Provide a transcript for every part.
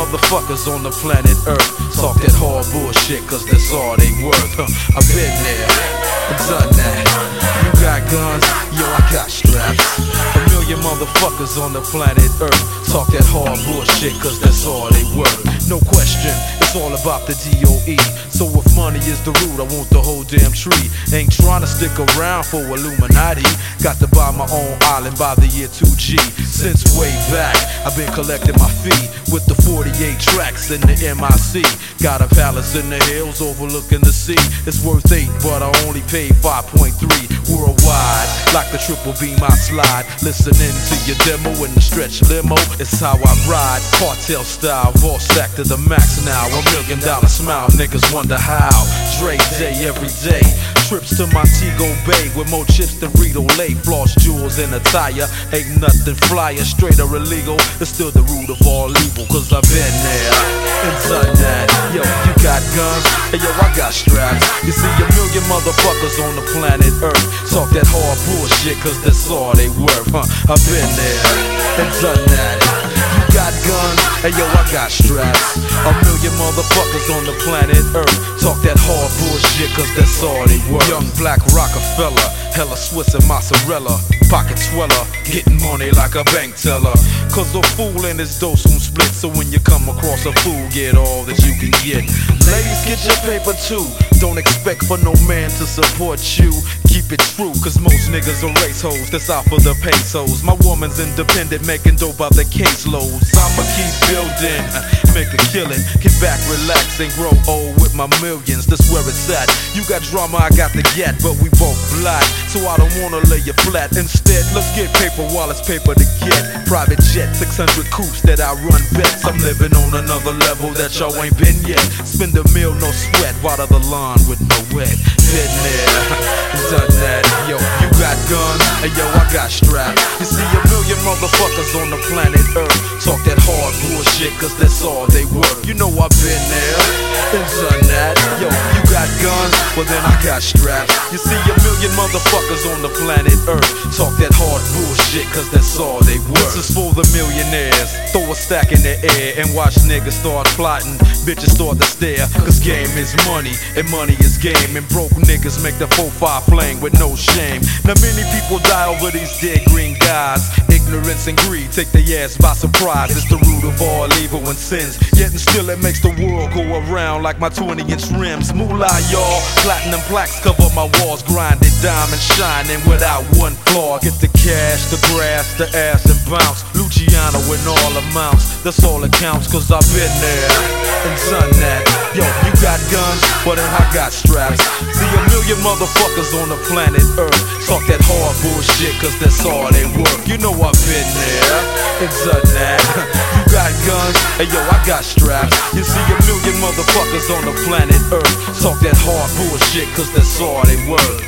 motherfuckers on the planet Earth talk that hard bullshit cause that's all they worth. I've been there, done that. You got guns, yo I got straps. A million motherfuckers on the planet Earth talk that hard bullshit cause that's all they worth. No question, it's all about the DOE. So if money is the root, I want the whole damn tree. Ain't trying to stick around for Illuminati. Got to buy my own island by the year 2G. Since way back, I've been collecting my fee with the 48 tracks in the MIC. Got a palace in the hills overlooking the sea. It's worth 8, but I only paid 5.3 worldwide. Like the triple beam I slide, listening to your demo in the stretch limo. It's how I ride, cartel style, vault stack to the max now. $1 million smile, niggas wonder how. Dre day every day. Trips to Montego Bay with more chips than Rito Lay. Floss jewels and attire, ain't nothing flyer, straight or illegal. It's still the root of all evil, cause I've been there and done that. Yo, you got guns, and yo, I got straps. You see a million motherfuckers on the planet Earth talk that hard bullshit cause that's all they worth, I've been there and done that. You got guns, and yo, I got straps. A million motherfuckers on the planet Earth talk that hard bullshit cause that's all they worth. Young black Rockefeller, hella Swiss and mozzarella, pocket sweller, getting money like a bank teller. Cause a fool and his dough soon split. So when you come across a fool, get all that you can get. Ladies, get your paper too. Don't expect for no man to support you. Keep it true, cause most niggas are race hoes that's out for the pesos. My woman's independent, making dope by the caseloads. I'ma keep building, make a killing. Get back, relax, and grow old with my millions. That's where it's at. You got drama, I got the gat, but we both black. So I don't wanna lay you flat. Instead, let's get paper while it's paper to get. Private jet, 600 coops that I run bets. I'm living on another level that y'all ain't been yet. Spend a meal, no sweat, water the lawn with no wet. Been there, done that. Yo, you got guns, and yo, I got straps. You see a million motherfuckers on the planet Earth talk that hard bullshit cause that's all they worth. You know I've been there and done that. Yo, you got guns, well then I got straps. You see a million motherfuckers on the planet Earth talk that hard bullshit cause that's all they worth. This is for the millionaires. Throw a stack in the air and watch niggas start plotting. Bitches start to stare, cause game is money and money is game. And broke niggas make the 4-5 flame with no shame. Now many people die over these dead green guys. Ignorance and greed take their ass by surprise. It's the root of all evil and sins. Yet and still it makes the world go around like my 20-inch rims. Moolah, y'all. Platinum plaques cover my walls. Grinded, diamond shining without one flaw. Get the cash, the grass, the ass and bounce. Luciano in all amounts. That's all it counts cause I've been there and done that. Yo, you got guns, but then I got straps. See a million motherfuckers on the planet Earth talk that hard bullshit cause that's all they worth. You know I've been there and done that. You got guns, and yo, I got straps. You see a million motherfuckers on the planet Earth talk that hard bullshit cause that's all they worth.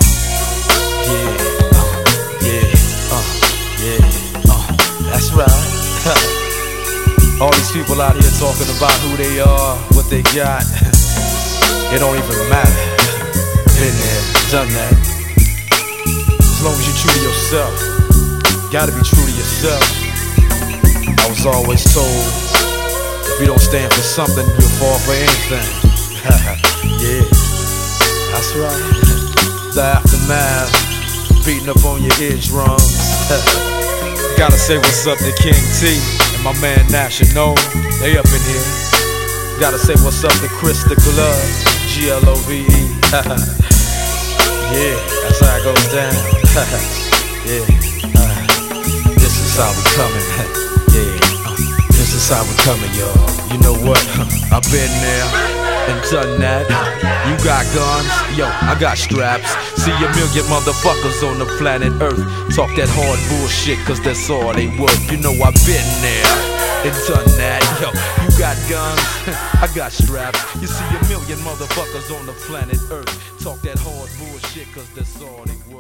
That's right. All these people out here talking about who they are, what they got. It don't even matter. Been there, done that. As long as you're true to yourself, gotta be true to yourself. I was always told, if you don't stand for something, you'll fall for anything. Yeah, that's right. The aftermath, beating up on your eardrums. Gotta say what's up to King T and my man National, they up in here. Gotta say what's up to Chris the Glove, Glove. Yeah, that's how it goes down. Yeah, this is how we coming. Yeah, this is how we coming, y'all. You know what? I've been there and done that. You got guns, yo, I got straps. See a million motherfuckers on the planet Earth talk that hard bullshit cause that's all they worth. You know I've been there and done that. Yo, you got guns, I got straps. You see a million motherfuckers on the planet Earth talk that hard bullshit cause that's all they worth.